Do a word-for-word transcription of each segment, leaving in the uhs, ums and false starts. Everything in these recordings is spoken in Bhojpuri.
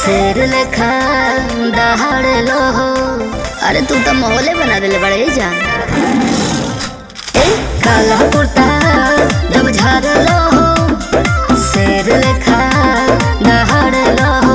शेर लेखा दहाड़ लो हो। अरे तू तो माहौले बना देले बड़े जान। ए काला कुर्ता जब झाड़ लो हो, शेर लेखा दहाड़ लो हो।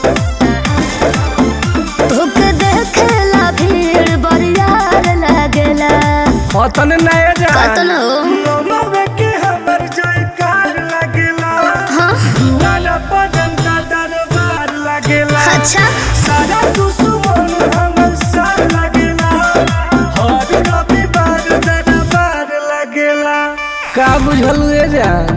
तोके देखेला भीड़ बरियार लागेला। कतन नया जान कतन हो लोमवे के हमर जयकार लागेला। हाँ लाला पदन का दरबार लागेला। अच्छा सारा दुश्मन हमर साथ लागेला। हर रविवार दरबार लागेला। का बुझलु ए जान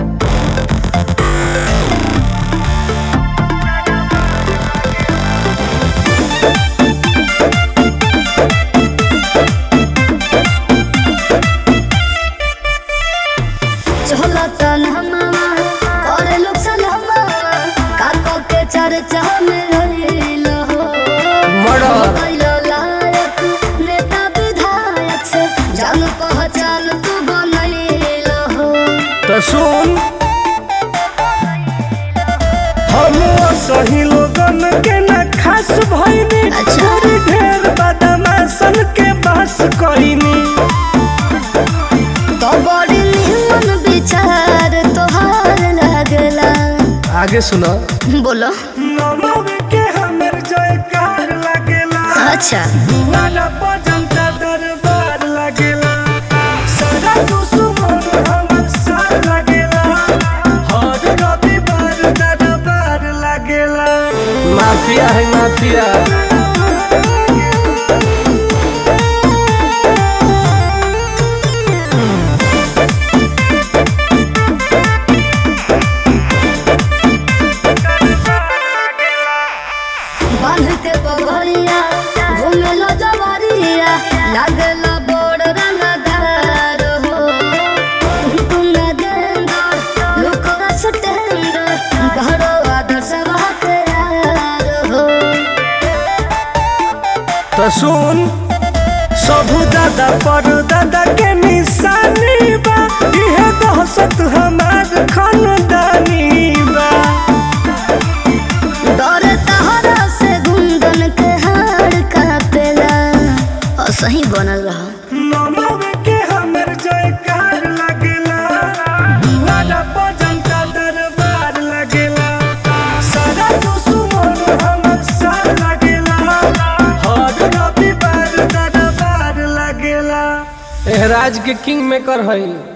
चलतन हमामा करे लोग सलामा काको के चर्चा में रहिल हो। मर्डर कैलो लायक नेता विधायक से जान पहचान तू बनैल हो। तो सुन हम सही लोगन के न खास भइनी। अच्छा। थोड़ी ढेर बदमाशन के बस कइनी। तो बड़ी निमन विचार तोहार लागला। आगे सुनो बोलो नमवे के हमर जयकार लागेला। अच्छा लाला भजन का दरबार लागेला। सारा दुश्मन हमर साथ लागेला। हर रविवार दरबार लागेला। माफिया है माफिया। बांध के पगड़िया घूमे लो जवारिया लागला बड़ रंगदार हो। तुम न गेंदर लुकरा सटेंदर घरो आदर्श बाते यार हो। तो सुन सबू दादा पर दादा के निशानी बा। इहे दहशत हमार खानदानी बा। डर तहरा से गुंदन के हार कापेला। और सही बनल रहा नमवे के हमर जयकार लागेला। लाला भजन का दरबार लागेला। सारा दुश्मन हमर साथ लागेला। हर रविवार दरबार लागेला। एह राज के किंग मेकर हई।